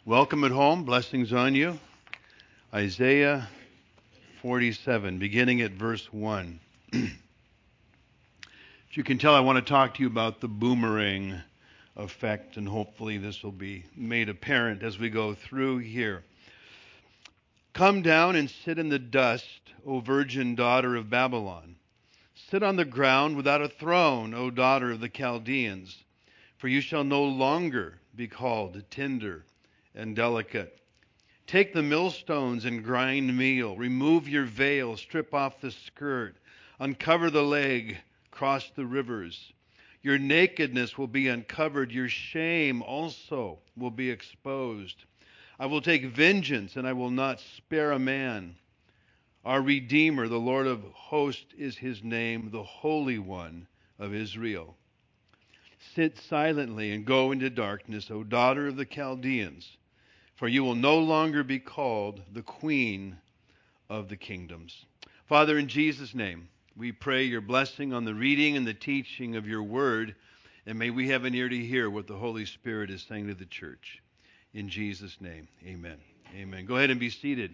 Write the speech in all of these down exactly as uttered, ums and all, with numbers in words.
Welcome at home. Blessings on you. Isaiah forty-seven, beginning at verse one. As you can tell, I want to talk to you about the boomerang effect, and hopefully this will be made apparent as we go through here. Come down and sit in the dust, O virgin daughter of Babylon. Sit on the ground without a throne, O daughter of the Chaldeans, for you shall no longer be called tender and delicate. Take the millstones and grind meal. Remove your veil, strip off the skirt, uncover the leg, cross the rivers. Your nakedness will be uncovered. Your shame also will be exposed. I will take vengeance, and I will not spare a man. Our Redeemer, the Lord of hosts, is his name, the Holy One of Israel. Sit silently and go into darkness, O daughter of the Chaldeans, for you will no longer be called the Queen of the Kingdoms. Father, in Jesus' name, we pray your blessing on the reading and the teaching of your word, and may we have an ear to hear what the Holy Spirit is saying to the church. In Jesus' name, amen. Amen. Go ahead and be seated.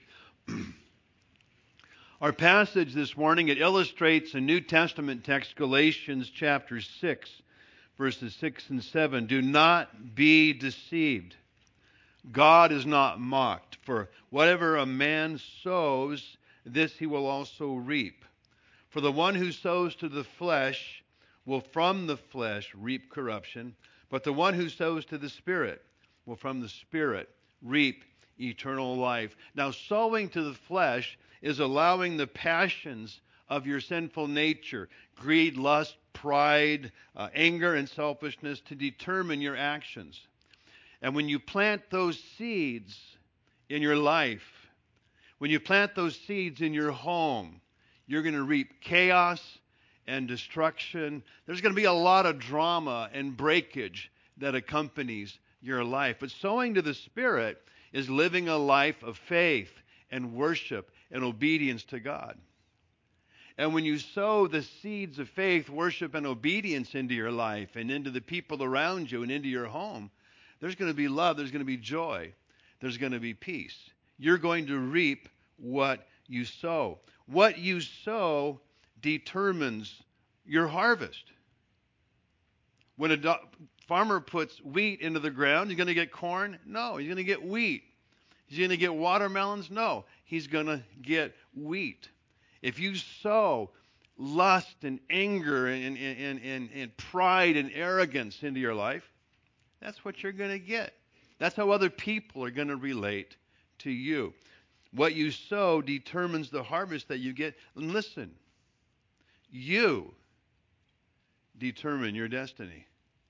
Our passage this morning, it illustrates a New Testament text, Galatians chapter six, verses six and seven. Do not be deceived. God is not mocked, for whatever a man sows, this he will also reap. For the one who sows to the flesh will from the flesh reap corruption, but the one who sows to the Spirit will from the Spirit reap eternal life. Now, sowing to the flesh is allowing the passions of your sinful nature, greed, lust, pride, uh, anger, and selfishness to determine your actions. And when you plant those seeds in your life, when you plant those seeds in your home, you're going to reap chaos and destruction. There's going to be a lot of drama and breakage that accompanies your life. But sowing to the Spirit is living a life of faith and worship and obedience to God. And when you sow the seeds of faith, worship, and obedience into your life and into the people around you and into your home, there's going to be love, there's going to be joy, there's going to be peace. You're going to reap what you sow. What you sow determines your harvest. When a do- farmer puts wheat into the ground, he's going to get corn? No, he's going to get wheat. He's going to get watermelons? No, he's going to get wheat. If you sow lust and anger and, and, and, and pride and arrogance into your life, that's what you're going to get. That's how other people are going to relate to you. What you sow determines the harvest that you get. And listen, you determine your destiny.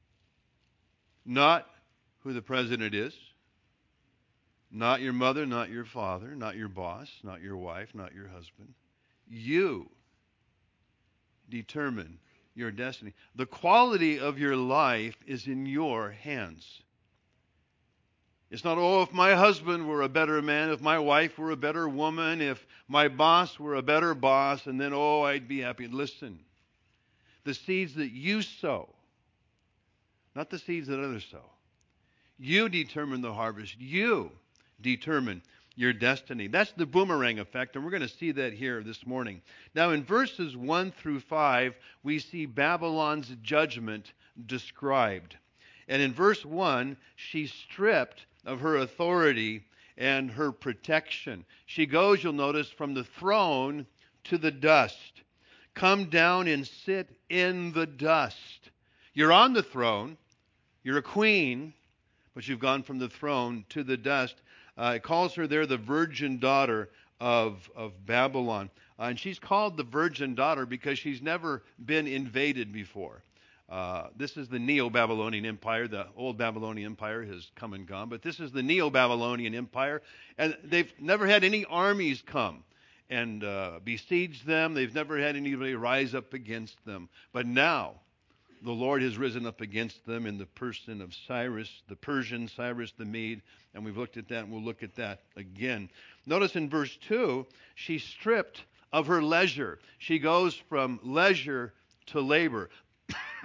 Not who the president is, not your mother, not your father, not your boss, not your wife, not your husband. You determine your destiny. The quality of your life is in your hands. It's not, oh, if my husband were a better man, if my wife were a better woman, if my boss were a better boss, and then, oh, I'd be happy. Listen, the seeds that you sow, not the seeds that others sow, you determine the harvest. You determine your destiny. That's the boomerang effect, and we're going to see that here this morning. Now, in verses one through five, we see Babylon's judgment described. And in verse one, she's stripped of her authority and her protection. She goes, you'll notice, from the throne to the dust. Come down and sit in the dust. You're on the throne. You're a queen, but you've gone from the throne to the dust. Uh, it calls her there the virgin daughter of, of Babylon. Uh, and she's called the virgin daughter because she's never been invaded before. Uh, this is the Neo-Babylonian Empire. The old Babylonian Empire has come and gone, but this is the Neo-Babylonian Empire. And they've never had any armies come and uh, besiege them. They've never had anybody rise up against them. But now, the Lord has risen up against them in the person of Cyrus, the Persian, Cyrus the Mede, and we've looked at that, and we'll look at that again. Notice in verse two, she's stripped of her leisure. She goes from leisure to labor.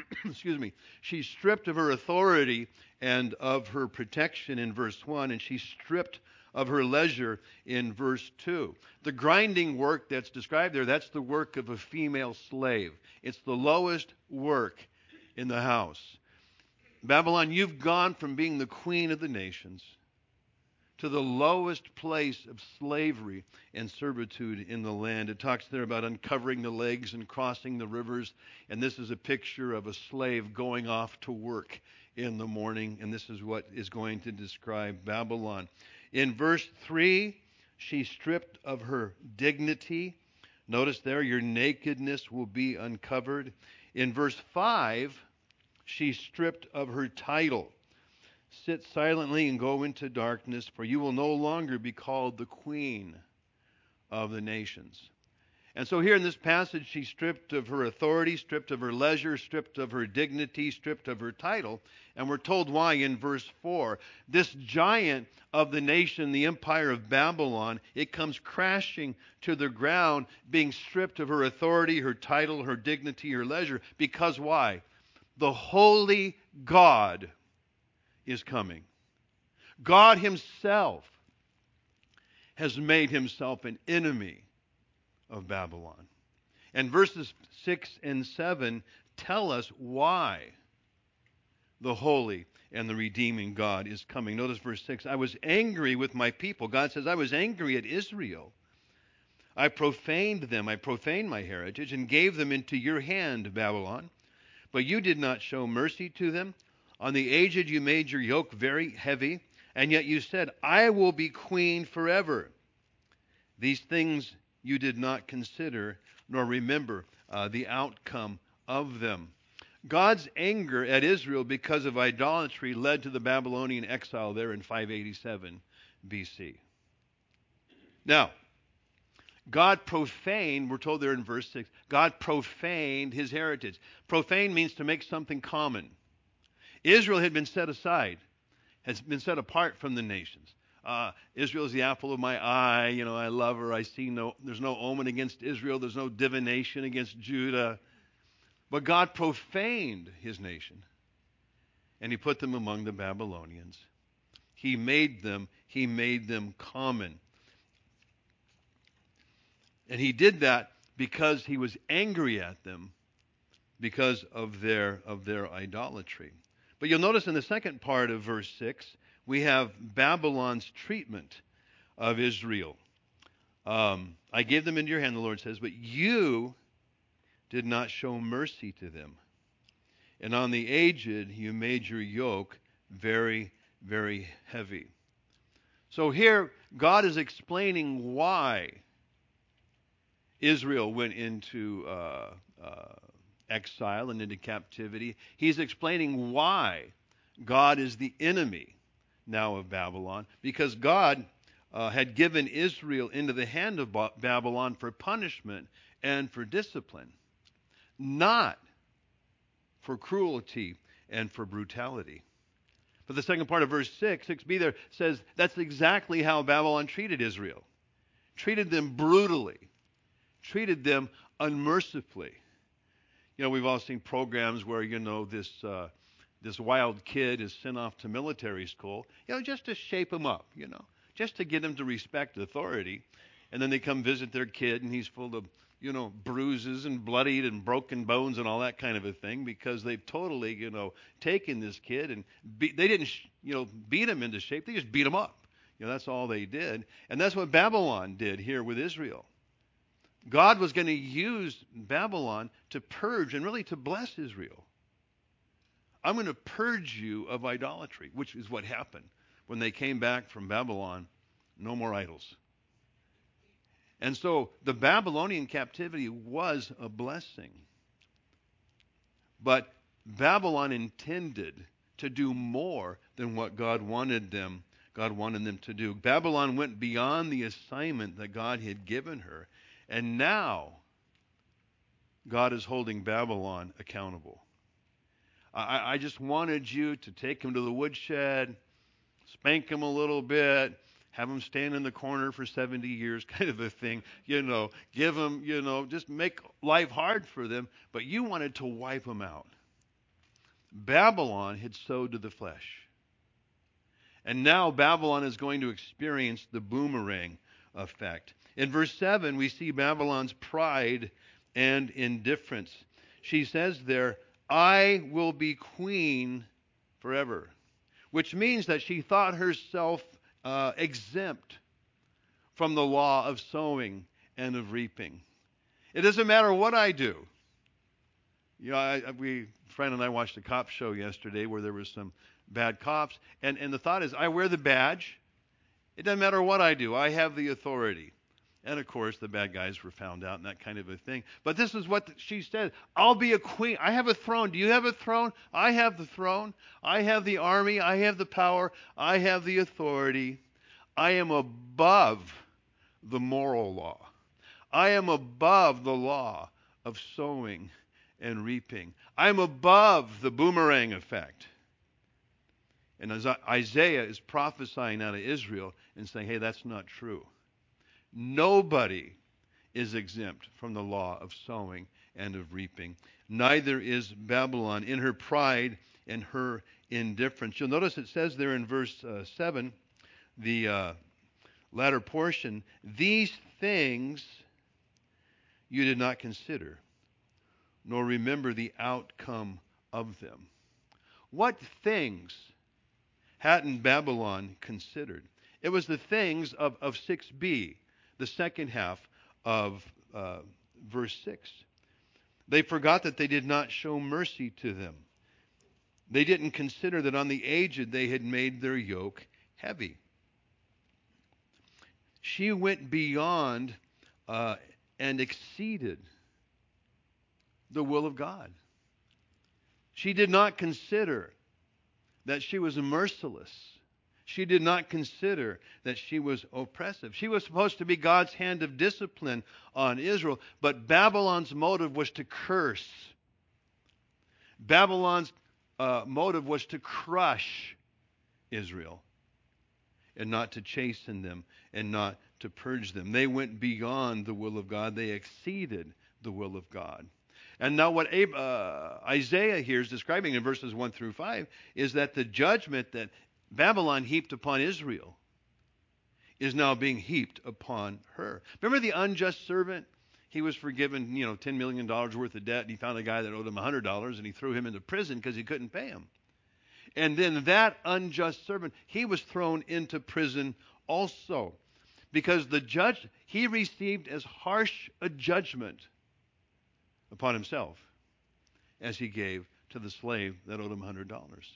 excuse me, she's stripped of her authority and of her protection in verse one, and she's stripped of her leisure in verse two. The grinding work that's described there, that's the work of a female slave. It's the lowest work in the house. Babylon, you've gone from being the queen of the nations to the lowest place of slavery and servitude in the land. It talks there about uncovering the legs and crossing the rivers, and this is a picture of a slave going off to work in the morning, and this is what is going to describe Babylon. In verse three, she's stripped of her dignity. Notice there, your nakedness will be uncovered. In verse five, she's stripped of her title. Sit silently and go into darkness, for you will no longer be called the queen of the nations. And so here in this passage, she's stripped of her authority, stripped of her leisure, stripped of her dignity, stripped of her title. And we're told why in verse four. This giant of the nation, the empire of Babylon, it comes crashing to the ground, being stripped of her authority, her title, her dignity, her leisure. Because why? The holy God is coming. God himself has made himself an enemy of Babylon. And verses six and seven tell us why the holy and the redeeming God is coming. Notice verse six. I was angry with my people. God says, I was angry at Israel. I profaned them. I profaned my heritage and gave them into your hand, Babylon. But you did not show mercy to them. On the aged you made your yoke very heavy, and yet you said, I will be queen forever. These things you did not consider nor remember uh, the outcome of them. God's anger at Israel because of idolatry led to the Babylonian exile there in five eighty-seven B C. Now, God profaned, we're told there in verse six, God profaned his heritage. Profane means to make something common. Israel had been set aside, has been set apart from the nations. Uh, Israel is the apple of my eye. You know, I love her. I see no, there's no omen against Israel. There's no divination against Judah. But God profaned his nation, and he put them among the Babylonians. He made them, he made them common. And he did that because he was angry at them because of their, of their idolatry. But you'll notice in the second part of verse six, we have Babylon's treatment of Israel. Um, I gave them into your hand, the Lord says, but you did not show mercy to them. And on the aged you made your yoke very, very heavy. So here, God is explaining why Israel went into uh, uh, exile and into captivity. He's explaining why God is the enemy now of Babylon, because God uh, had given Israel into the hand of ba- Babylon for punishment and for discipline, not for cruelty and for brutality. But the second part of verse six, six b there says that's exactly how Babylon treated Israel. Treated them brutally. Treated them unmercifully. You know, we've all seen programs where, you know, this uh, this wild kid is sent off to military school, you know, just to shape him up, you know, just to get him to respect authority. And then they come visit their kid, and he's full of, you know, bruises and bloodied and broken bones and all that kind of a thing, because they've totally, you know, taken this kid and be, they didn't, you know, beat him into shape. They just beat him up. You know, that's all they did. And that's what Babylon did here with Israel. God was going to use Babylon to purge and really to bless Israel. I'm going to purge you of idolatry, which is what happened when they came back from Babylon. No more idols. And so the Babylonian captivity was a blessing. But Babylon intended to do more than what God wanted them. God wanted them to do. Babylon went beyond the assignment that God had given her. And now God is holding Babylon accountable. I, I just wanted you to take him to the woodshed, spank him a little bit, have him stand in the corner for seventy years, kind of a thing. You know, give him, you know, just make life hard for them. But you wanted to wipe them out. Babylon had sowed to the flesh. And now Babylon is going to experience the boomerang effect. In verse seven, we see Babylon's pride and indifference. She says there, I will be queen forever, which means that she thought herself uh, exempt from the law of sowing and of reaping. It doesn't matter what I do. You know, I, we friend and I watched a cop show yesterday where there was some bad cops, and, and the thought is, I wear the badge. It doesn't matter what I do. I have the authority. And of course, the bad guys were found out and that kind of a thing. But this is what she said. I'll be a queen. I have a throne. Do you have a throne? I have the throne. I have the army. I have the power. I have the authority. I am above the moral law. I am above the law of sowing and reaping. I'm above the boomerang effect. And as Isaiah is prophesying out of Israel and saying, hey, that's not true. Nobody is exempt from the law of sowing and of reaping. Neither is Babylon in her pride and her indifference. You'll notice it says there in verse uh, seven, the uh, latter portion, these things you did not consider, nor remember the outcome of them. What things hadn't Babylon considered? It was the things of, of six b, the second half of uh, verse six. They forgot that they did not show mercy to them. They didn't consider that on the aged they had made their yoke heavy. She went beyond uh, and exceeded the will of God. She did not consider that she was merciless. She did not consider that she was oppressive. She was supposed to be God's hand of discipline on Israel, but Babylon's motive was to curse. Babylon's uh, motive was to crush Israel and not to chasten them and not to purge them. They went beyond the will of God. They exceeded the will of God. And now what Ab- uh, Isaiah here is describing in verses one through five is that the judgment that Babylon heaped upon Israel is now being heaped upon her. Remember the unjust servant? He was forgiven, you know, ten million dollars worth of debt, and he found a guy that owed him one hundred dollars, and he threw him into prison because he couldn't pay him. And then that unjust servant, he was thrown into prison also, because the judge, he received as harsh a judgment upon himself as he gave to the slave that owed him one hundred dollars.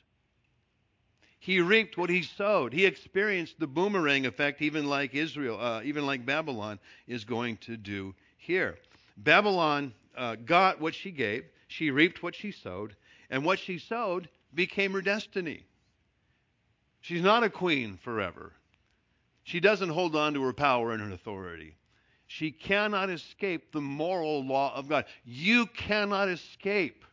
He reaped what he sowed. He experienced the boomerang effect, even like Israel, uh, even like Babylon is going to do here. Babylon uh, got what she gave. She reaped what she sowed. And what she sowed became her destiny. She's not a queen forever. She doesn't hold on to her power and her authority. She cannot escape the moral law of God. You cannot escape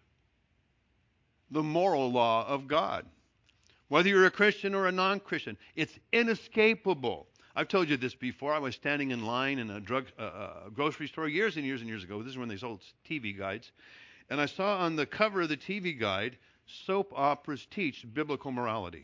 the moral law of God. Whether you're a Christian or a non-Christian, it's inescapable. I've told you this before. I was standing in line in a drug uh, uh, grocery store years and years and years ago. This is when they sold T V guides. And I saw on the cover of the T V guide, soap operas teach biblical morality.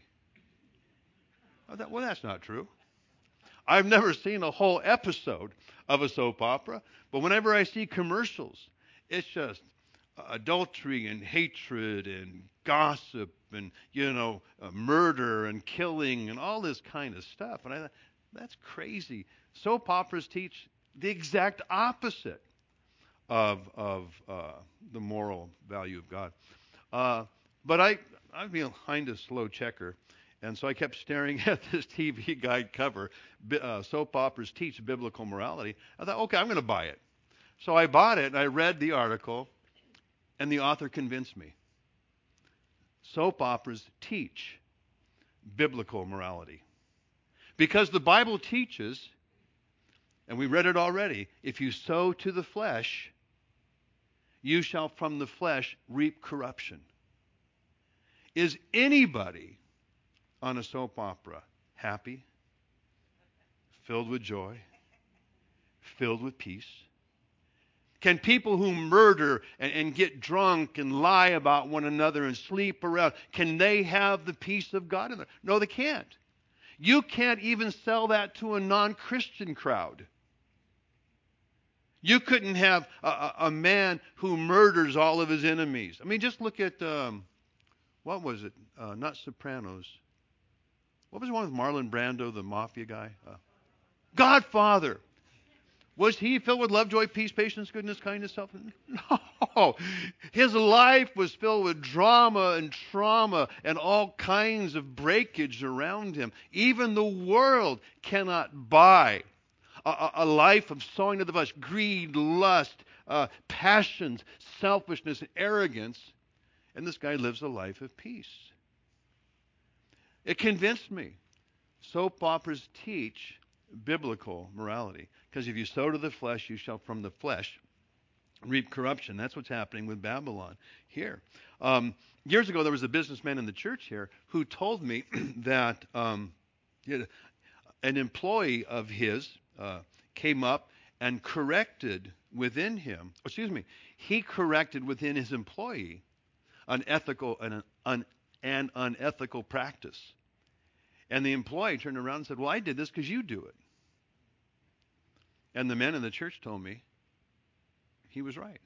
I thought, well, that's not true. I've never seen a whole episode of a soap opera, but whenever I see commercials, it's just adultery and hatred and gossip and, you know, uh, murder and killing and all this kind of stuff. And I thought, that's crazy. Soap operas teach the exact opposite of of uh, the moral value of God. Uh, but I, I'm behind a slow checker, and so I kept staring at this T V guide cover. Uh, soap operas teach biblical morality. I thought, okay, I'm going to buy it. So I bought it, and I read the article, and the author convinced me. Soap operas teach biblical morality. Because the Bible teaches, and we read it already, if you sow to the flesh, you shall from the flesh reap corruption. Is anybody on a soap opera happy, filled with joy, filled with peace? Can people who murder and, and get drunk and lie about one another and sleep around, can they have the peace of God in there? No, they can't. You can't even sell that to a non-Christian crowd. You couldn't have a, a, a man who murders all of his enemies. I mean, just look at, um, what was it? Uh, not Sopranos. What was the one with Marlon Brando, the mafia guy? Uh, Godfather. Was he filled with love, joy, peace, patience, goodness, kindness, self? No. His life was filled with drama and trauma and all kinds of breakage around him. Even the world cannot buy a, a life of sowing to the flesh, greed, lust, uh, passions, selfishness, and arrogance. And this guy lives a life of peace. It convinced me. Soap operas teach biblical morality. Because if you sow to the flesh, you shall from the flesh reap corruption. That's what's happening with Babylon here. Um, years ago, there was a businessman in the church here who told me that um, an employee of his uh, came up and corrected within him, excuse me, he corrected within his employee an ethical and an, un, an unethical practice. And the employee turned around and said, well, I did this because you do it. And the men in the church told me he was right.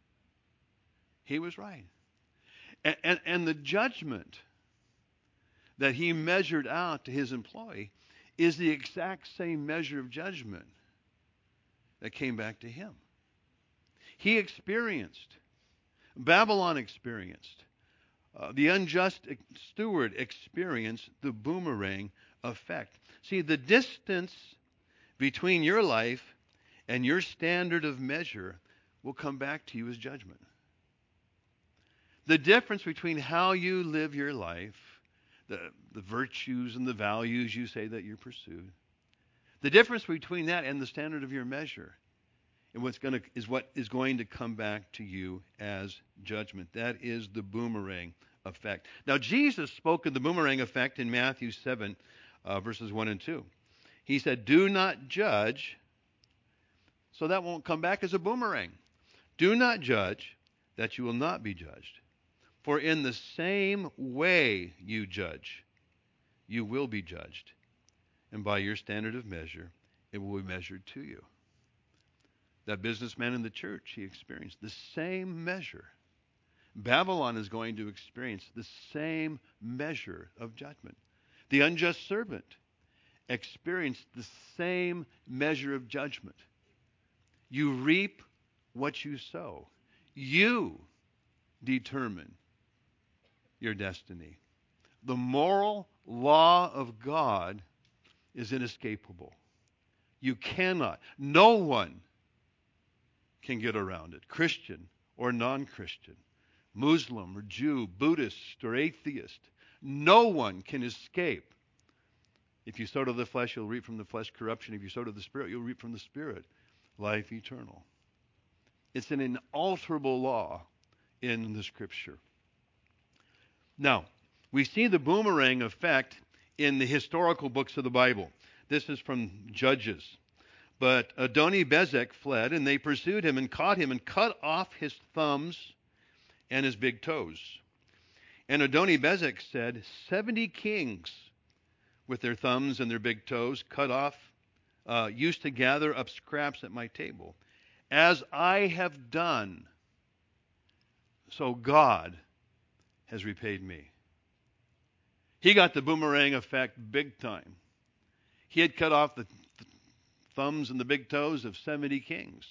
He was right. And, and, and the judgment that he measured out to his employee is the exact same measure of judgment that came back to him. He experienced, Babylon experienced, uh, the unjust steward experienced the boomerang effect. See, the distance between your life and your standard of measure will come back to you as judgment. The difference between how you live your life, the, the virtues and the values you say that you pursue, the difference between that and the standard of your measure and what's going to, is what is going to come back to you as judgment. That is the boomerang effect. Now, Jesus spoke of the boomerang effect in Matthew seven, uh, verses one and two. He said, do not judge, so that won't come back as a boomerang. Do not judge, that you will not be judged. For in the same way you judge, you will be judged. And by your standard of measure, it will be measured to you. That businessman in the church, he experienced the same measure. Babylon is going to experience the same measure of judgment. The unjust servant experienced the same measure of judgment. You reap what you sow. You determine your destiny. The moral law of God is inescapable. You cannot, no one can get around it. Christian or non-Christian, Muslim or Jew, Buddhist or atheist, no one can escape. If you sow to the flesh, you'll reap from the flesh corruption. If you sow to the Spirit, you'll reap from the Spirit life eternal. It's an inalterable law in the Scripture. Now, we see the boomerang effect in the historical books of the Bible. This is from Judges. But Adoni-Bezek fled, and they pursued him and caught him and cut off his thumbs and his big toes. And Adoni-Bezek said, seventy kings with their thumbs and their big toes cut off uh, used to gather up scraps at my table. As I have done, so God has repaid me. He got the boomerang effect big time. He had cut off the th- thumbs and the big toes of seventy kings.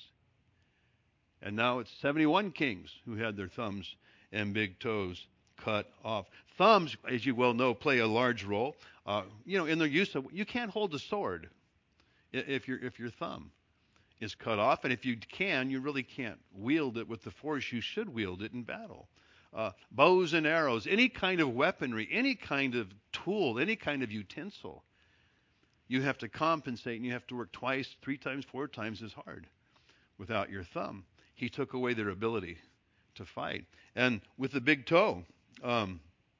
And now it's seventy-one kings who had their thumbs and big toes cut off. Thumbs, as you well know, play a large role. Uh, you know, in their use of, you can't hold a sword if your if your thumb is cut off, and if you can, you really can't wield it with the force you should wield it in battle. Uh, bows and arrows, any kind of weaponry, any kind of tool, any kind of utensil, you have to compensate, and you have to work twice, three times, four times as hard without your thumb. He took away their ability to fight. And with the big toe, um,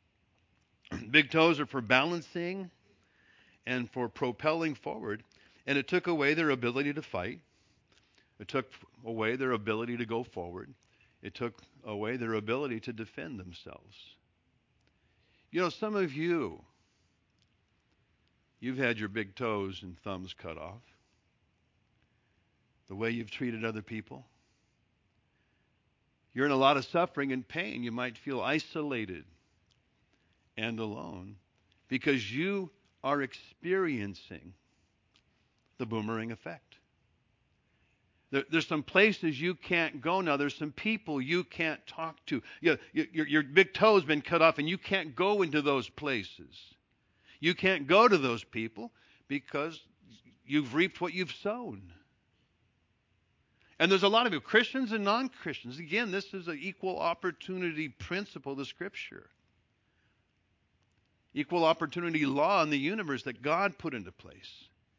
big toes are for balancing and for propelling forward, and it took away their ability to fight. It took away their ability to go forward. It took away their ability to defend themselves. You know, some of you, you've had your big toes and thumbs cut off. The way you've treated other people. You're in a lot of suffering and pain. You might feel isolated and alone because you are experiencing the boomerang effect. There, there's some places you can't go now. There's some people you can't talk to. You, you, your, your big toe's been cut off and you can't go into those places. You can't go to those people because you've reaped what you've sown. And there's a lot of you, Christians and non-Christians. Again, this is an equal opportunity principle of the Scripture. Equal opportunity law in the universe that God put into place.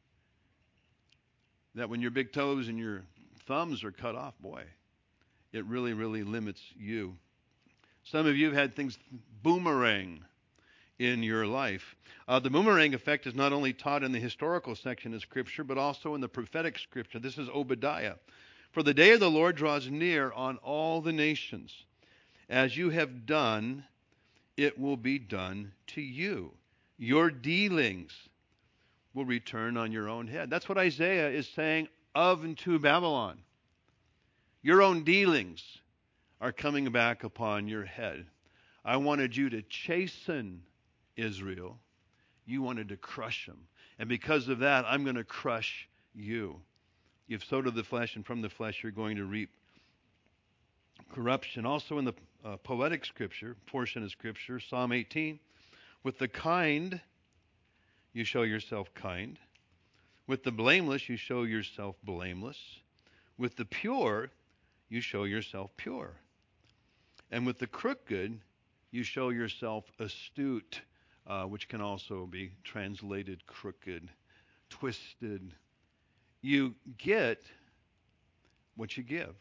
That when your big toes and your thumbs are cut off, boy, it really, really limits you. Some of you have had things boomerang in your life. Uh, the boomerang effect is not only taught in the historical section of Scripture, but also in the prophetic Scripture. This is Obadiah. For the day of the Lord draws near on all the nations. As you have done, it will be done to you. Your dealings will return on your own head. That's what Isaiah is saying of and to Babylon. Your own dealings are coming back upon your head. I wanted you to chasten Israel. You wanted to crush them. And because of that, I'm going to crush you. You've sowed of the flesh, and from the flesh you're going to reap corruption. Also in the uh, poetic scripture, portion of scripture, Psalm eighteen, with the kind you show yourself kind. With the blameless you show yourself blameless. With the pure you show yourself pure. And with the crooked you show yourself astute, uh, which can also be translated crooked, twisted. You get what you give.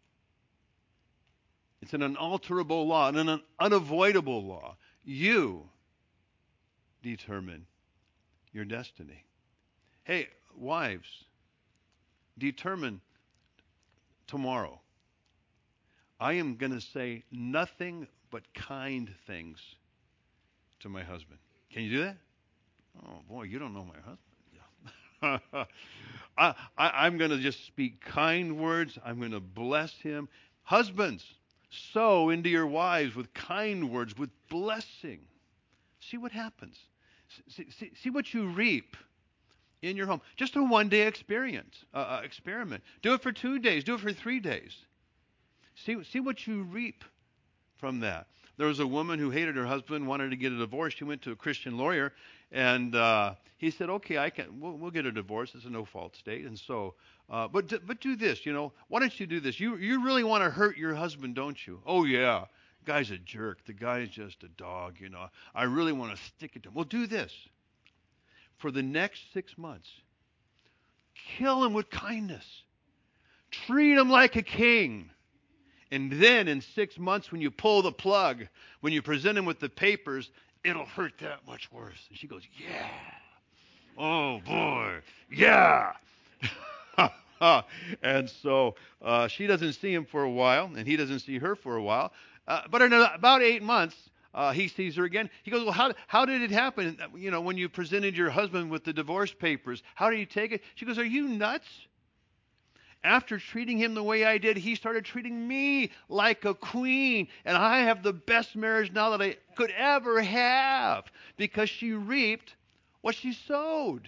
It's an unalterable law, and an unavoidable law. You determine your destiny. Hey, wives, determine tomorrow. I am going to say nothing but kind things to my husband. Can you do that? Oh, boy, you don't know my husband. I, I, I'm going to just speak kind words. I'm going to bless him. Husbands, sow into your wives with kind words, with blessing. See what happens. See, see, see what you reap in your home. Just a one-day experience, uh, uh, experiment. Do it for two days. Do it for three days. See, see what you reap from that. There was a woman who hated her husband, wanted to get a divorce. She went to a Christian lawyer, and uh, he said, "Okay, I can. We'll, we'll get a divorce. It's a no-fault state." And so, uh, but but do this. You know, why don't you do this? You you really want to hurt your husband, don't you? Oh yeah, the guy's a jerk. The guy's just a dog. You know, I really want to stick it to him. Well, do this. For the next six months, kill him with kindness. Treat him like a king. And then in six months, when you pull the plug, when you present him with the papers, it'll hurt that much worse. And she goes, yeah. Oh, boy. Yeah. And so uh, she doesn't see him for a while, and he doesn't see her for a while. Uh, but in about eight months, uh, he sees her again. He goes, well, how, how did it happen? You know, when you presented your husband with the divorce papers, how did he take it? She goes, are you nuts? After treating him the way I did, he started treating me like a queen. And I have the best marriage now that I could ever have because she reaped what she sowed.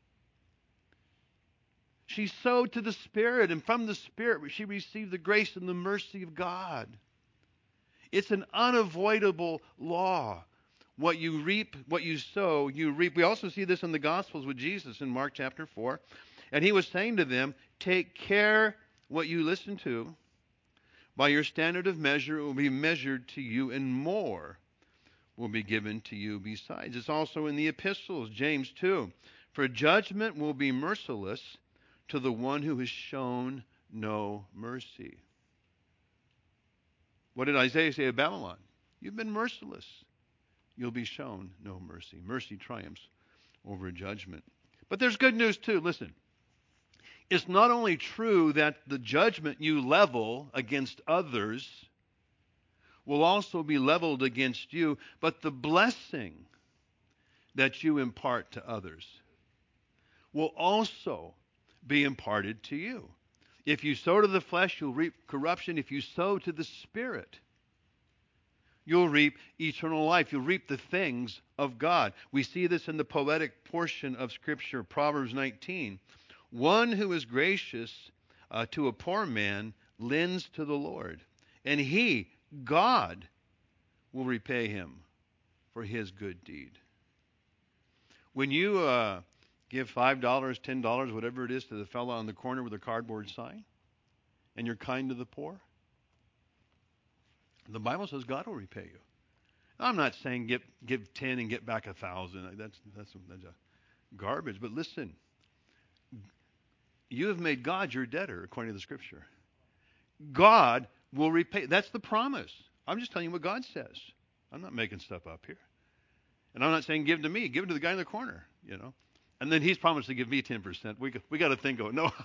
She sowed to the Spirit, and from the Spirit she received the grace and the mercy of God. It's an unavoidable law. What you reap, what you sow, you reap. We also see this in the Gospels with Jesus in Mark chapter four. And he was saying to them, take care what you listen to. By your standard of measure, it will be measured to you, and more will be given to you besides. It's also in the epistles, James two. For judgment will be merciless to the one who has shown no mercy. What did Isaiah say of Babylon? You've been merciless. You'll be shown no mercy. Mercy triumphs over judgment. But there's good news too. Listen. It's not only true that the judgment you level against others will also be leveled against you, but the blessing that you impart to others will also be imparted to you. If you sow to the flesh, you'll reap corruption. If you sow to the Spirit, you'll reap eternal life. You'll reap the things of God. We see this in the poetic portion of Scripture, Proverbs nineteen. One who is gracious uh, to a poor man lends to the Lord, and he, God, will repay him for his good deed. When you uh, give five dollars, ten dollars, whatever it is, to the fellow on the corner with a cardboard sign, and you're kind to the poor, the Bible says God will repay you. I'm not saying give, give ten and get back a thousand. That's, that's, that's a garbage. But listen, you have made God your debtor, according to the Scripture. God will repay. That's the promise. I'm just telling you what God says. I'm not making stuff up here. And I'm not saying give to me. Give it to the guy in the corner, you know. And then he's promised to give me ten percent. We, we got to think of it. No.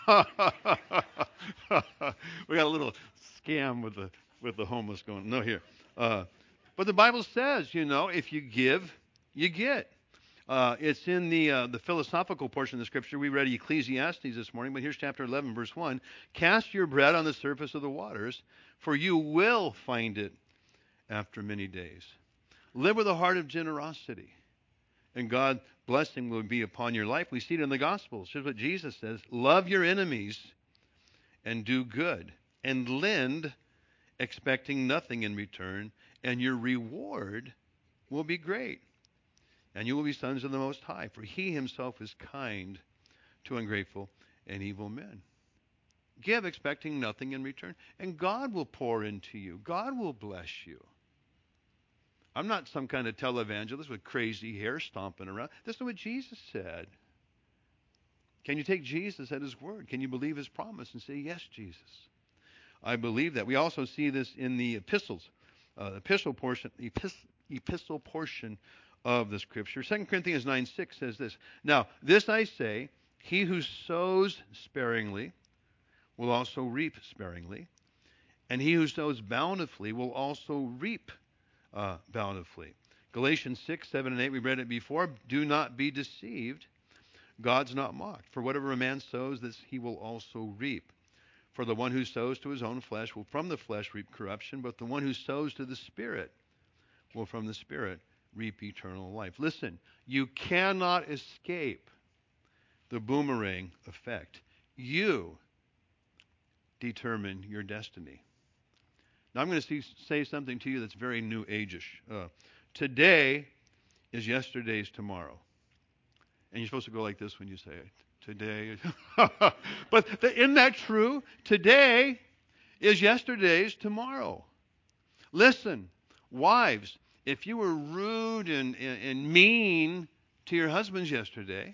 We got a little scam with the with the homeless going. No, here. Uh, but the Bible says, you know, if you give, you get. Uh, it's in the uh, the philosophical portion of the Scripture. We read Ecclesiastes this morning, but here's chapter eleven, verse one. Cast your bread on the surface of the waters, for you will find it after many days. Live with a heart of generosity, and God's blessing will be upon your life. We see it in the Gospels. Here's what Jesus says. Love your enemies and do good, and lend, expecting nothing in return, and your reward will be great. And you will be sons of the Most High, for he himself is kind to ungrateful and evil men. Give, expecting nothing in return, and God will pour into you. God will bless you. I'm not some kind of televangelist with crazy hair stomping around. This is what Jesus said. Can you take Jesus at his word? Can you believe his promise and say, yes, Jesus? I believe that. We also see this in the epistles, uh, epistle portion, epis, epistle portion of the Scripture. Second Corinthians nine six says this. Now, this I say, he who sows sparingly will also reap sparingly, and he who sows bountifully will also reap uh, bountifully. Galatians six, seven, and eight, we read it before. Do not be deceived. God's not mocked. For whatever a man sows, this he will also reap. For the one who sows to his own flesh will from the flesh reap corruption, but the one who sows to the Spirit will from the Spirit reap eternal life. Listen, you cannot escape the boomerang effect. You determine your destiny. Now I'm going to see, say something to you that's very new age-ish. Uh, today is yesterday's tomorrow. And you're supposed to go like this when you say it. Today. But the, isn't that true? Today is yesterday's tomorrow. Listen, wives, if you were rude and, and, and mean to your husbands yesterday,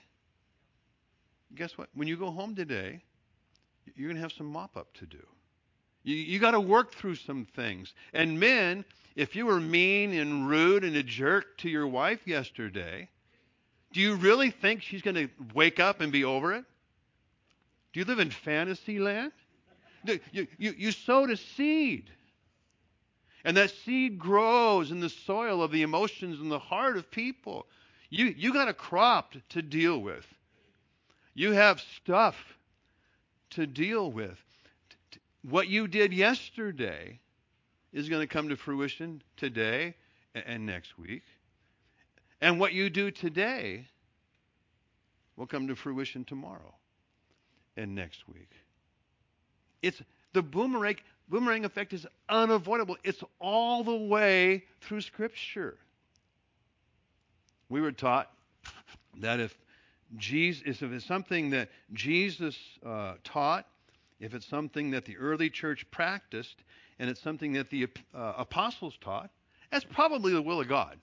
guess what? When you go home today, you're going to have some mop-up to do. You, you got to work through some things. And men, if you were mean and rude and a jerk to your wife yesterday, do you really think she's going to wake up and be over it? Do you live in fantasy land? You, you, you sowed a seed. And that seed grows in the soil of the emotions in the heart of people. You, you got a crop to deal with. You have stuff to deal with. What you did yesterday is going to come to fruition today and next week. And what you do today will come to fruition tomorrow and next week. It's the boomerang boomerang effect is unavoidable. It's all the way through Scripture. We were taught that if Jesus, if it's something that Jesus uh, taught, if it's something that the early church practiced, and it's something that the uh, apostles taught, that's probably the will of God.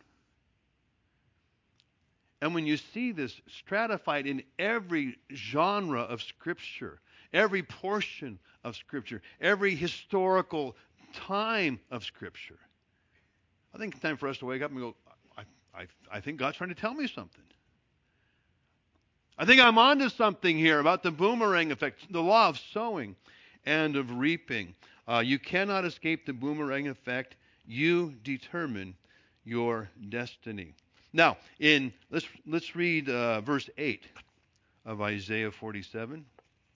And when you see this stratified in every genre of Scripture, every portion of Scripture, every historical time of Scripture, I think it's time for us to wake up and go, I, I, I think God's trying to tell me something. I think I'm onto something here about the boomerang effect, the law of sowing and of reaping. Uh, you cannot escape the boomerang effect. You determine your destiny. Now, in let's let's read uh, verse eight of Isaiah forty-seven.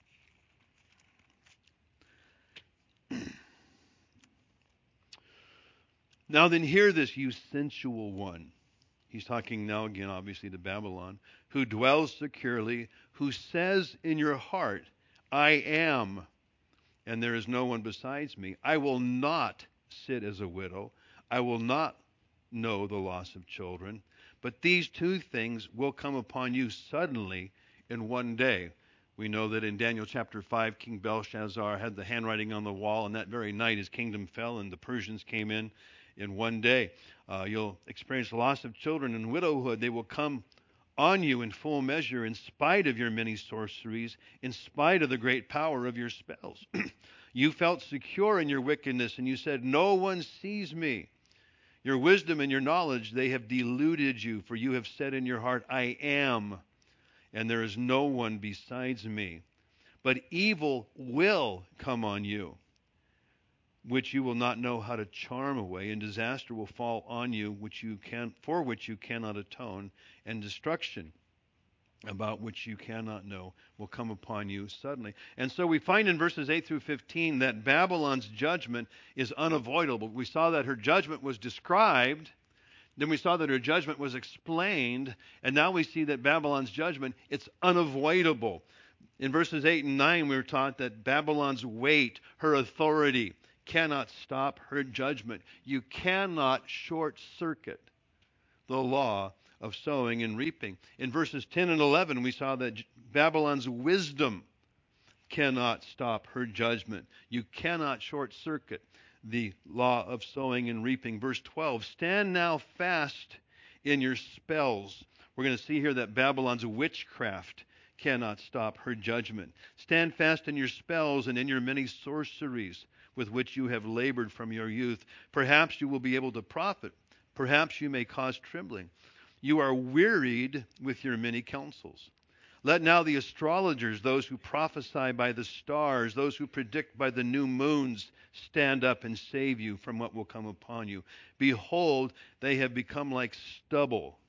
Now then, hear this, you sensual one. He's talking now again, obviously, to Babylon, who dwells securely, who says in your heart, I am, and there is no one besides me. I will not sit as a widow. I will not know the loss of children. But these two things will come upon you suddenly in one day. We know that in Daniel chapter five, King Belshazzar had the handwriting on the wall, and that very night his kingdom fell and the Persians came in in one day. Uh, you'll experience loss of children and widowhood. They will come on you in full measure in spite of your many sorceries, in spite of the great power of your spells. You felt secure in your wickedness, and you said, no one sees me. Your wisdom and your knowledge, they have deluded you, for you have said in your heart, I am, and there is no one besides me. But evil will come on you, which you will not know how to charm away, and disaster will fall on you, which you can, for which you cannot atone, and destruction, about which you cannot know, will come upon you suddenly. And so we find in verses eight through fifteen that Babylon's judgment is unavoidable. We saw that her judgment was described, then we saw that her judgment was explained, and now we see that Babylon's judgment, it's unavoidable. In verses eight and nine, we were taught that Babylon's weight, her authority, cannot stop her judgment. You cannot short circuit the law of sowing and reaping. In verses ten and eleven, we saw that Babylon's wisdom cannot stop her judgment. You cannot short circuit the law of sowing and reaping. Verse twelve, stand now fast in your spells. We're going to see here that Babylon's witchcraft cannot stop her judgment. Stand fast in your spells and in your many sorceries with which you have labored from your youth. Perhaps you will be able to profit. Perhaps you may cause trembling. You are wearied with your many counsels. Let now the astrologers, those who prophesy by the stars, those who predict by the new moons, stand up and save you from what will come upon you. Behold, they have become like stubble.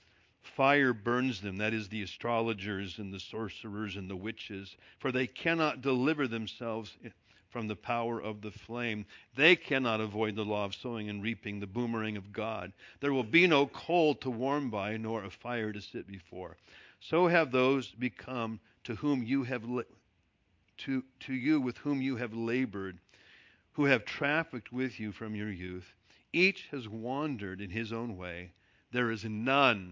Fire burns them, that is, the astrologers and the sorcerers and the witches, for they cannot deliver themselves from the power of the flame. They cannot avoid the law of sowing and reaping, the boomerang of God. There will be no coal to warm by, nor a fire to sit before. So have those become to whom you have li- to to you with whom you have labored, who have trafficked with you from your youth. Each has wandered in his own way. There is none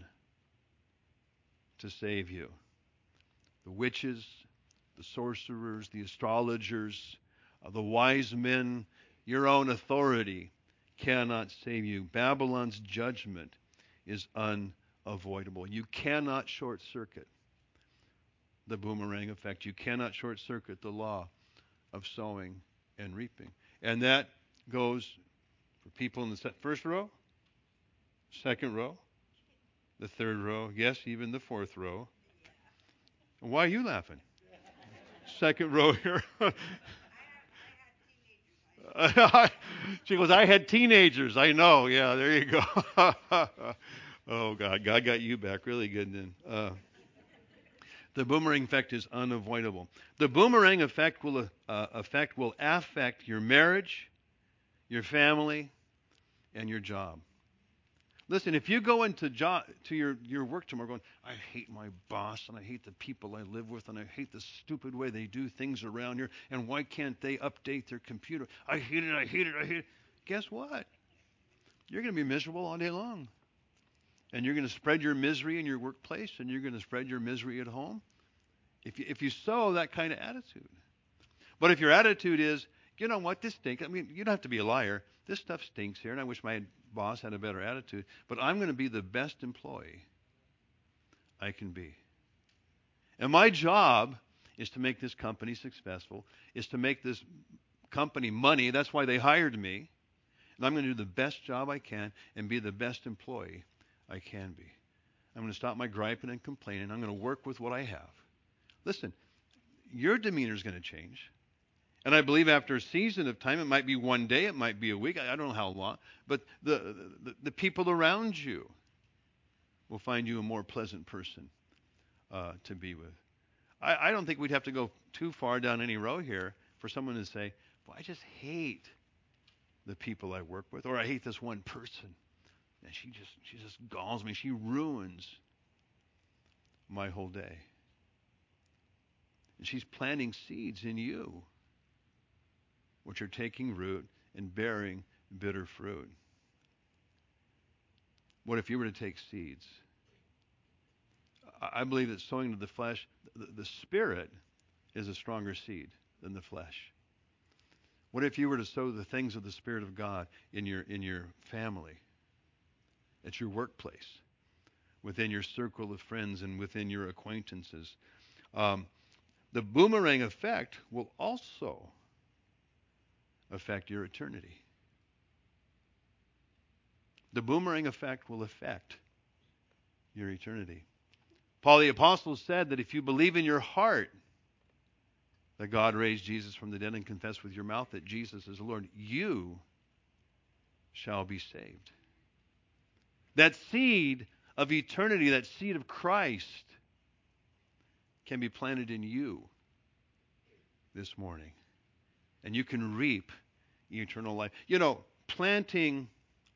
to save you. The witches, the sorcerers, the astrologers, uh, the wise men, your own authority cannot save you. Babylon's judgment is unavoidable. You cannot short circuit the boomerang effect. You cannot short circuit the law of sowing and reaping. And that goes for people in the first row, second row, the third row, yes, even the fourth row. Why are you laughing? Second row here. She goes, I had teenagers. I know. Yeah, there you go. Oh, God. God got you back really good then. Uh, the boomerang effect is unavoidable. The boomerang effect will, uh, effect will affect your marriage, your family, and your job. Listen, if you go into job, to your, your work tomorrow going, I hate my boss, and I hate the people I live with, and I hate the stupid way they do things around here, and why can't they update their computer? I hate it, I hate it, I hate it. Guess what? You're going to be miserable all day long. And you're going to spread your misery in your workplace, and you're going to spread your misery at home. If you, if you sow that kind of attitude. But if your attitude is, you know what, this stinks. I mean, you don't have to be a liar. This stuff stinks here, and I wish my boss had a better attitude. But I'm going to be the best employee I can be. And my job is to make this company successful, is to make this company money. That's why they hired me. And I'm going to do the best job I can and be the best employee I can be. I'm going to stop my griping and complaining. I'm going to work with what I have. Listen, your demeanor is going to change. And I believe after a season of time, it might be one day, it might be a week, I don't know how long, but the, the, the people around you will find you a more pleasant person uh, to be with. I, I don't think we'd have to go too far down any road here for someone to say, well, I just hate the people I work with, or I hate this one person. And she just she just galls me. She ruins my whole day. And she's planting seeds in you, which are taking root and bearing bitter fruit. What if you were to take seeds? I believe that sowing to the flesh, the, the spirit is a stronger seed than the flesh. What if you were to sow the things of the Spirit of God in your in your family, at your workplace, within your circle of friends and within your acquaintances? Um, the boomerang effect will also affect your eternity. The boomerang effect will affect your eternity. Paul the Apostle said that if you believe in your heart that God raised Jesus from the dead and confess with your mouth that Jesus is the Lord, you shall be saved. That seed of eternity, that seed of Christ, can be planted in you this morning. And you can reap eternal life. You know, planting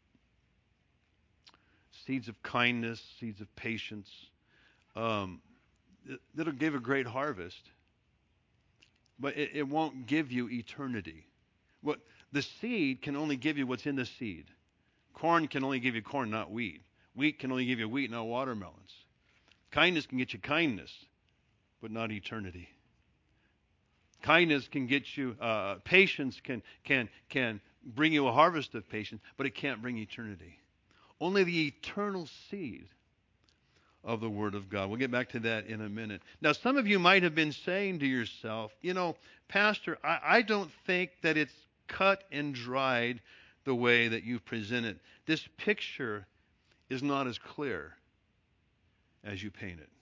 seeds of kindness, seeds of patience, um, that'll give a great harvest. But it, it won't give you eternity. What the seed can only give you what's in the seed. Corn can only give you corn, not wheat. Wheat can only give you wheat, not watermelons. Kindness can get you kindness, but not eternity. Kindness can get you, uh, patience can can can bring you a harvest of patience, but it can't bring eternity. Only the eternal seed of the Word of God. We'll get back to that in a minute. Now, some of you might have been saying to yourself, you know, Pastor, I, I don't think that it's cut and dried the way that you present it. This picture is not as clear as you paint it.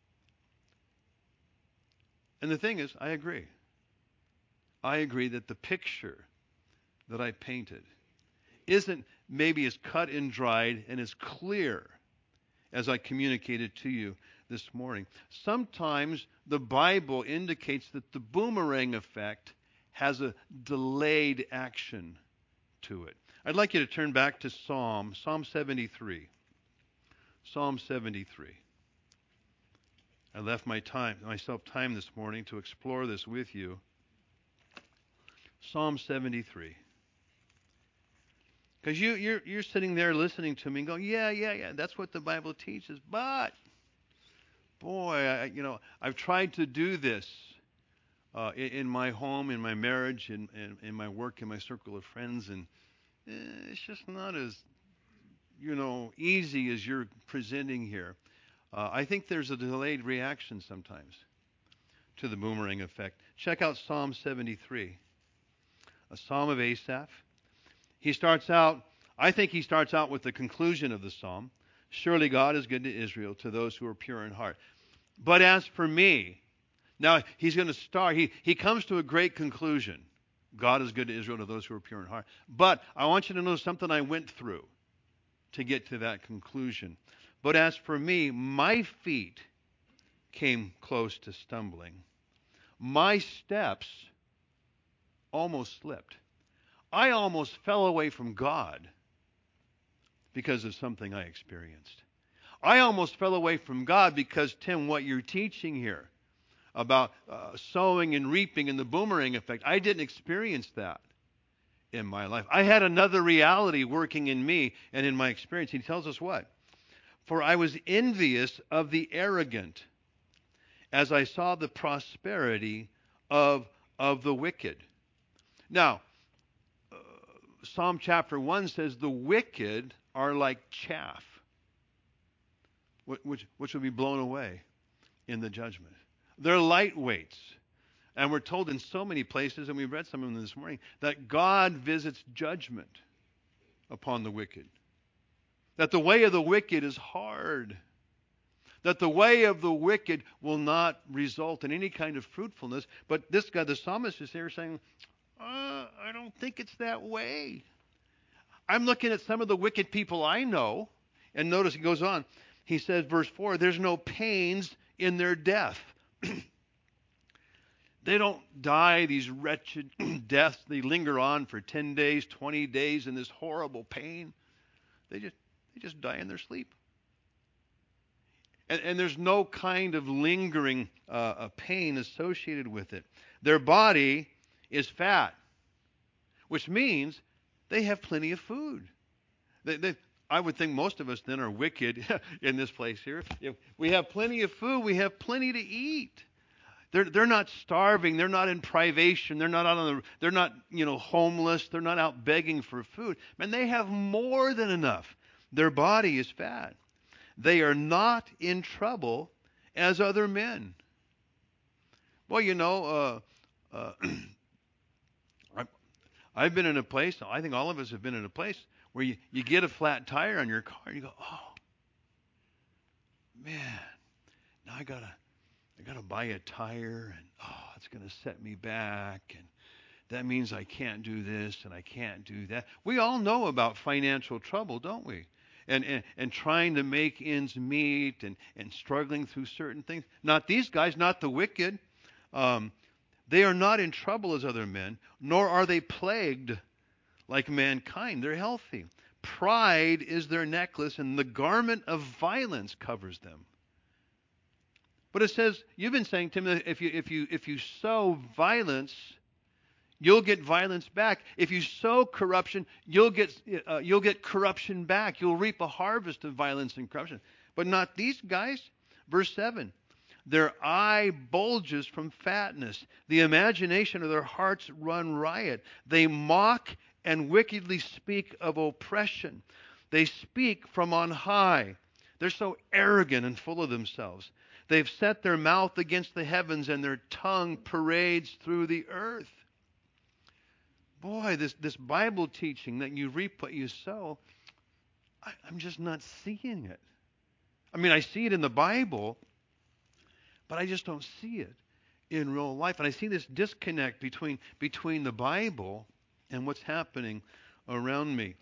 And the thing is, I agree. I agree that the picture that I painted isn't maybe as cut and dried and as clear as I communicated to you this morning. Sometimes the Bible indicates that the boomerang effect has a delayed action to it. I'd like you to turn back to Psalm, Psalm seventy-three. Psalm seventy-three. I left my time, myself time this morning to explore this with you. Psalm seventy-three. Because you, you're, you're sitting there listening to me and going, yeah, yeah, yeah, that's what the Bible teaches. But, boy, I, you know, I've tried to do this uh, in, in my home, in my marriage, in, in, in my work, in my circle of friends, and eh, it's just not as, you know, easy as you're presenting here. Uh, I think there's a delayed reaction sometimes to the boomerang effect. Check out Psalm seventy-three, a psalm of Asaph. He starts out, I think he starts out with the conclusion of the psalm. Surely God is good to Israel, to those who are pure in heart. But as for me, now he's going to start, he, he comes to a great conclusion. God is good to Israel, to those who are pure in heart. But I want you to know something I went through to get to that conclusion. But as for me, my feet came close to stumbling. My steps almost slipped. I almost fell away from God because of something I experienced. I almost fell away from God because, Tim, what you're teaching here about uh, sowing and reaping and the boomerang effect, I didn't experience that in my life. I had another reality working in me and in my experience. He tells us what? For I was envious of the arrogant as I saw the prosperity of, of the wicked. Now, Psalm chapter one says the wicked are like chaff, which, which will be blown away in the judgment. They're lightweights. And we're told in so many places, and we've read some of them this morning, that God visits judgment upon the wicked. That the way of the wicked is hard. that the way of the wicked will not result in any kind of fruitfulness. But this guy, the psalmist, is here saying, uh, I don't think it's that way. I'm looking at some of the wicked people I know, and notice he goes on. He says, verse four, there's no pains in their death. They don't die these wretched deaths. They linger on for ten days, twenty days in this horrible pain. They just they just die in their sleep. And, and there's no kind of lingering uh, pain associated with it. Their body is fat, which means they have plenty of food. They, they, I would think most of us then are wicked in this place here. If we have plenty of food, we have plenty to eat. They're they're not starving. They're not in privation. They're not out on the. They're not you know homeless. They're not out begging for food. Man, they have more than enough. Their body is fat. They are not in trouble as other men. Well, you know, uh, uh, I've, I've been in a place. I think all of us have been in a place where you, you get a flat tire on your car and you go, oh man, now I gotta. I got to buy a tire, and oh, it's going to set me back, and that means I can't do this and I can't do that. We all know about financial trouble, don't we? And and, and trying to make ends meet and, and struggling through certain things. Not these guys, not the wicked. Um, they are not in trouble as other men, nor are they plagued like mankind. They're healthy. Pride is their necklace, and the garment of violence covers them. But it says, you've been saying, Tim, that if you if you if you sow violence, you'll get violence back. If you sow corruption, you'll get uh, you'll get corruption back. You'll reap a harvest of violence and corruption. But not these guys. Verse seven. Their eye bulges from fatness. The imagination of their hearts run riot. They mock and wickedly speak of oppression. They speak from on high. They're so arrogant and full of themselves. They've set their mouth against the heavens, and their tongue parades through the earth. Boy, this, this Bible teaching that you reap what you sow, I, I'm just not seeing it. I mean, I see it in the Bible, but I just don't see it in real life. And I see this disconnect between, between the Bible and what's happening around me.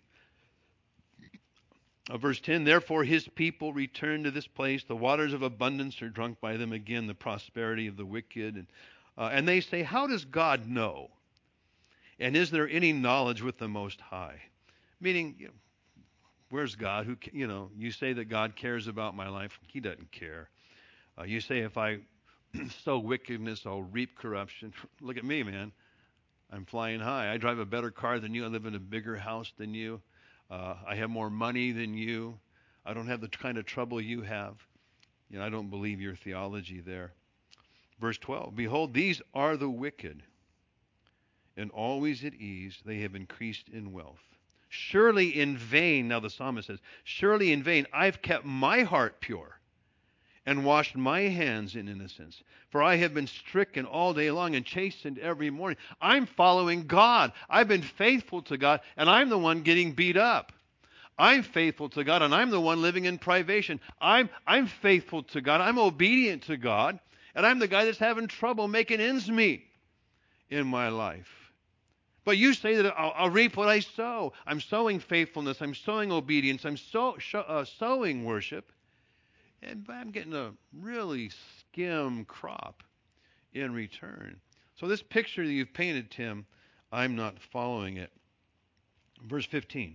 Uh, verse ten, therefore his people return to this place. The waters of abundance are drunk by them again, the prosperity of the wicked. And, uh, and they say, how does God know? And is there any knowledge with the Most High? Meaning, you know, where's God? Who, you know, you say that God cares about my life. He doesn't care. Uh, you say if I sow wickedness, I'll reap corruption. Look at me, man. I'm flying high. I drive a better car than you. I live in a bigger house than you. Uh, I have more money than you. I don't have the kind of trouble you have. You know, I don't believe your theology there. Verse twelve, behold, these are the wicked, and always at ease they have increased in wealth. Surely in vain, now the psalmist says, surely in vain I've kept my heart pure and washed my hands in innocence. For I have been stricken all day long and chastened every morning. I'm following God. I've been faithful to God, and I'm the one getting beat up. I'm faithful to God, and I'm the one living in privation. I'm, I'm faithful to God. I'm obedient to God, and I'm the guy that's having trouble making ends meet in my life. But you say that I'll, I'll reap what I sow. I'm sowing faithfulness. I'm sowing obedience. I'm sow, uh, sowing worship. And I'm getting a really skim crop in return. So this picture that you've painted, Tim, I'm not following it. Verse fifteen.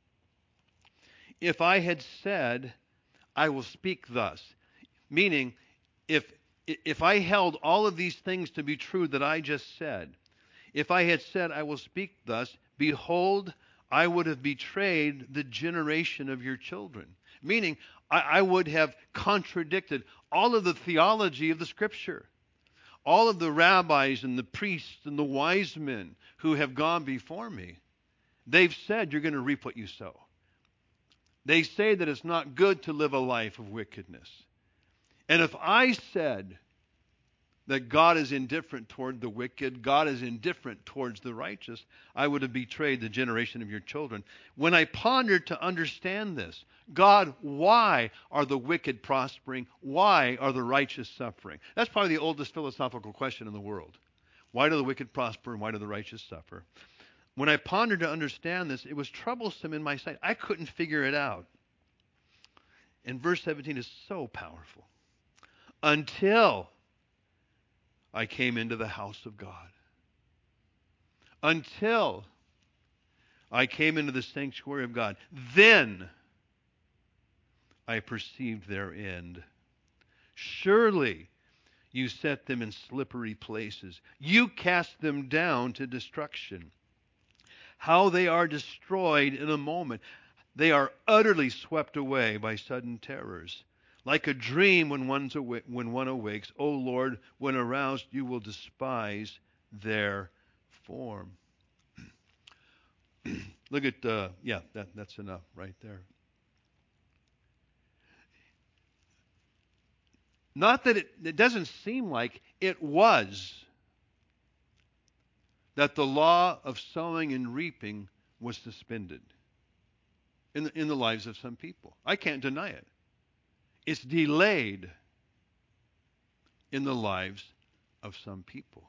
If I had said, I will speak thus, meaning if if I held all of these things to be true that I just said, if I had said, I will speak thus, behold, I would have betrayed the generation of your children. Meaning, I, I would have contradicted all of the theology of the Scripture. All of the rabbis and the priests and the wise men who have gone before me, they've said you're going to reap what you sow. They say that it's not good to live a life of wickedness. And if I said that God is indifferent toward the wicked, God is indifferent towards the righteous, I would have betrayed the generation of your children. When I pondered to understand this, God, why are the wicked prospering? Why are the righteous suffering? That's probably the oldest philosophical question in the world. Why do the wicked prosper and why do the righteous suffer? When I pondered to understand this, it was troublesome in my sight. I couldn't figure it out. And verse seventeen is so powerful. Until I came into the house of God. Until I came into the sanctuary of God. Then I perceived their end. Surely you set them in slippery places. You cast them down to destruction. How they are destroyed in a moment. They are utterly swept away by sudden terrors. Like a dream when, one's awa- when one awakes, O Lord, when aroused, you will despise their form. Look at, uh, yeah, that, that's enough right there. Not that it, it doesn't seem like it was that the law of sowing and reaping was suspended in the, in the lives of some people. I can't deny it. It's delayed in the lives of some people.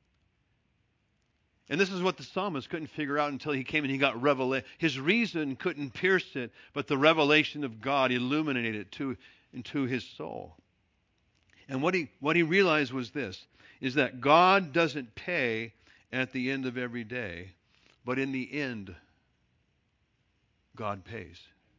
And this is what the psalmist couldn't figure out until he came and he got revelation. His reason couldn't pierce it, but the revelation of God illuminated it to, into his soul. And what he, what he realized was this, is that God doesn't pay at the end of every day, but in the end, God pays.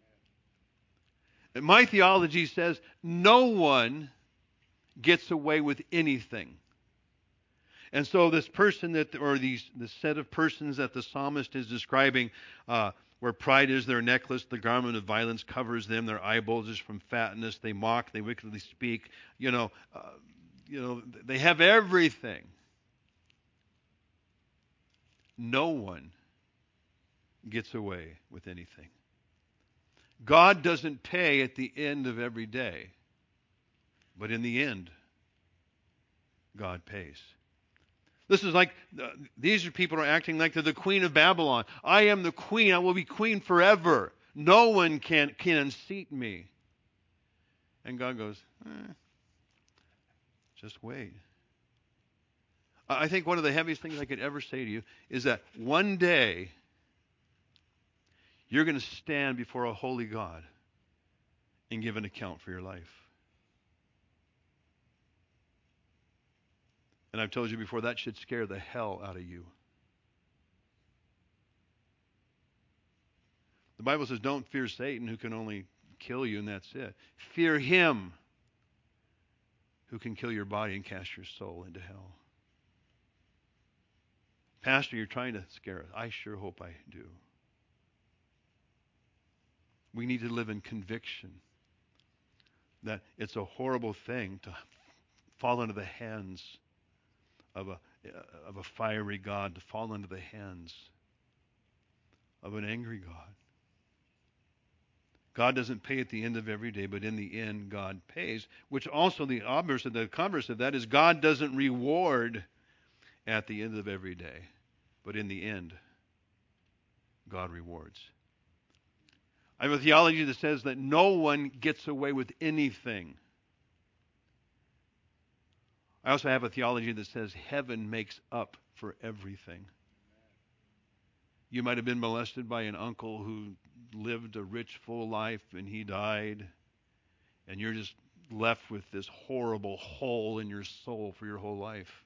And my theology says no one gets away with anything. And so this person that, or these, the set of persons that the psalmist is describing, uh, where pride is their necklace, the garment of violence covers them, their eye bulges from fatness, they mock, they wickedly speak, you know, uh, you know, they have everything. No one gets away with anything. God doesn't pay at the end of every day, but in the end, God pays. This is like, uh, these are people are acting like they're the queen of Babylon. I am the queen. I will be queen forever. No one can, can unseat me. And God goes, eh, just wait. I think one of the heaviest things I could ever say to you is that one day you're going to stand before a holy God and give an account for your life. And I've told you before, that should scare the hell out of you. The Bible says, don't fear Satan, who can only kill you, and that's it. Fear him, who can kill your body and cast your soul into hell. Pastor, you're trying to scare us. I sure hope I do. We need to live in conviction that it's a horrible thing to fall into the hands of a, of a fiery God, to fall into the hands of an angry God. God doesn't pay at the end of every day, but in the end, God pays. Which also the obverse of the converse of that is God doesn't reward at the end of every day, but in the end, God rewards. I have a theology that says that no one gets away with anything. I also have a theology that says heaven makes up for everything. You might have been molested by an uncle who lived a rich, full life and he died, and you're just left with this horrible hole in your soul for your whole life.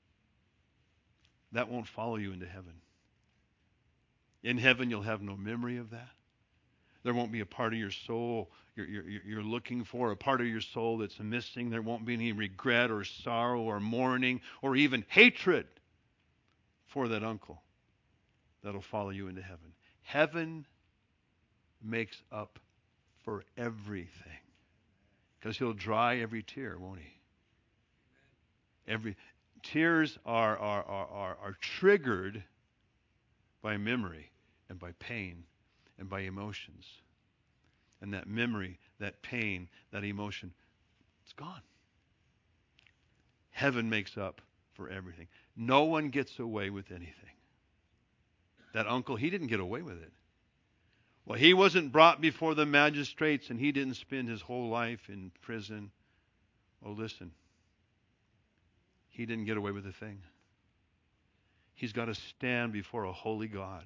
That won't follow you into heaven. In heaven, you'll have no memory of that. There won't be a part of your soul you're, you're, you're looking for, a part of your soul that's missing. There won't be any regret or sorrow or mourning or even hatred for that uncle that'll follow you into heaven. Heaven makes up for everything because he'll dry every tear, won't he? Every tears are, are, are, are, are triggered by memory and by pain and by emotions. And that memory, that pain, that emotion, it's gone. Heaven makes up for everything. No one gets away with anything. That uncle, he didn't get away with it. Well, he wasn't brought before the magistrates and he didn't spend his whole life in prison. Oh, listen. He didn't get away with a thing. He's got to stand before a holy God.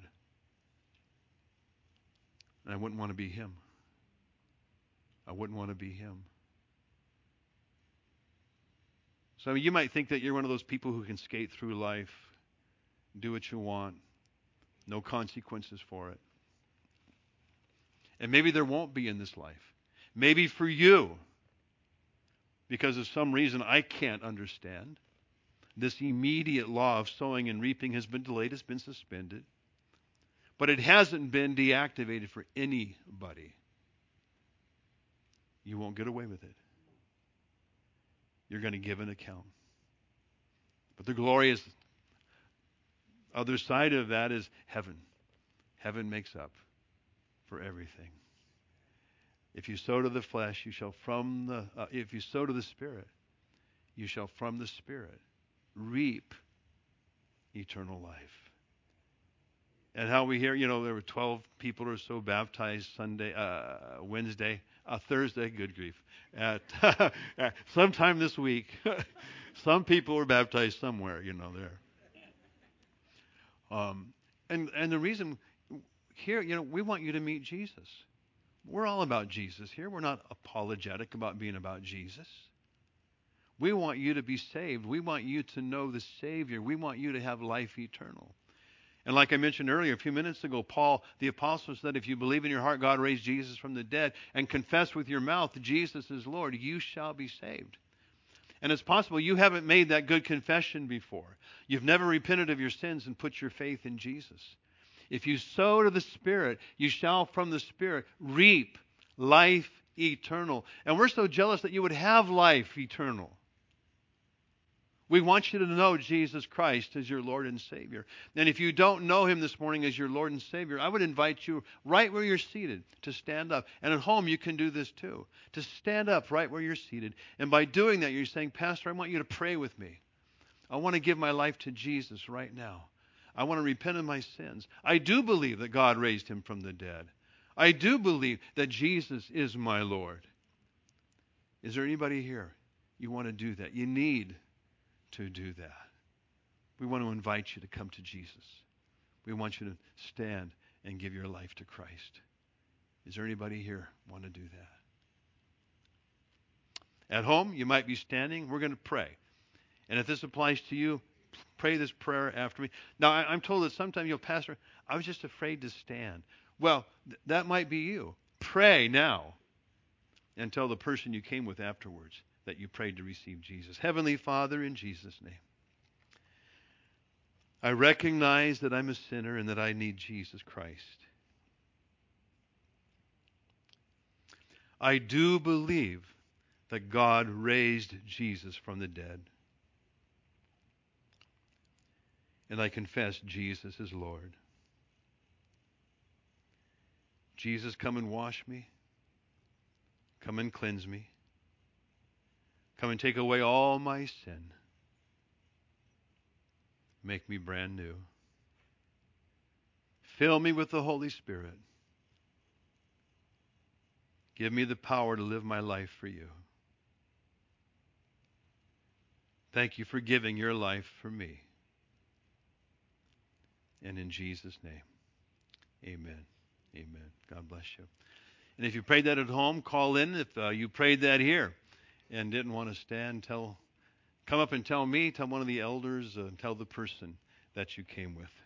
And I wouldn't want to be him. I wouldn't want to be him. So you might think that you're one of those people who can skate through life, do what you want, no consequences for it. And maybe there won't be in this life. Maybe for you, because of some reason I can't understand, this immediate law of sowing and reaping has been delayed, has been suspended. But it hasn't been deactivated for anybody. You won't get away with it. You're going to give an account. But the glorious other side of that is heaven. Heaven makes up for everything. If you sow to the flesh, you shall from the uh, if you sow to the Spirit, you shall from the Spirit reap eternal life. And how we hear, you know, there were twelve people or so baptized Sunday, uh, Wednesday, uh, Thursday, good grief, at sometime this week. Some people were baptized somewhere, you know, there. Um, and and the reason here, you know, we want you to meet Jesus. We're all about Jesus here. We're not apologetic about being about Jesus. We want you to be saved. We want you to know the Savior. We want you to have life eternal. And like I mentioned earlier, a few minutes ago, Paul, the apostle, said, if you believe in your heart God raised Jesus from the dead and confess with your mouth Jesus is Lord, you shall be saved. And it's possible you haven't made that good confession before. You've never repented of your sins and put your faith in Jesus. If you sow to the Spirit, you shall from the Spirit reap life eternal. And we're so jealous that you would have life eternal. We want you to know Jesus Christ as your Lord and Savior. And if you don't know Him this morning as your Lord and Savior, I would invite you right where you're seated to stand up. And at home you can do this too. To stand up right where you're seated. And by doing that, you're saying, Pastor, I want you to pray with me. I want to give my life to Jesus right now. I want to repent of my sins. I do believe that God raised Him from the dead. I do believe that Jesus is my Lord. Is there anybody here? You want to do that? You need to do that. We want to invite you to come to Jesus. We want you to stand and give your life to Christ. Is there anybody here want to do that? At home, you might be standing. We're going to pray. And if this applies to you, pray this prayer after me. Now, I, I'm told that sometimes, you know, Pastor, I was just afraid to stand. Well, th- that might be you. Pray now and tell the person you came with afterwards that you prayed to receive Jesus. Heavenly Father, in Jesus' name, I recognize that I'm a sinner and that I need Jesus Christ. I do believe that God raised Jesus from the dead. And I confess Jesus is Lord. Jesus, come and wash me. Come and cleanse me. Come and take away all my sin. Make me brand new. Fill me with the Holy Spirit. Give me the power to live my life for you. Thank you for giving your life for me. And in Jesus' name, amen. Amen. God bless you. And if you prayed that at home, call in. If uh, you prayed that here and didn't want to stand, tell, come up and tell me, tell one of the elders, uh, tell the person that you came with.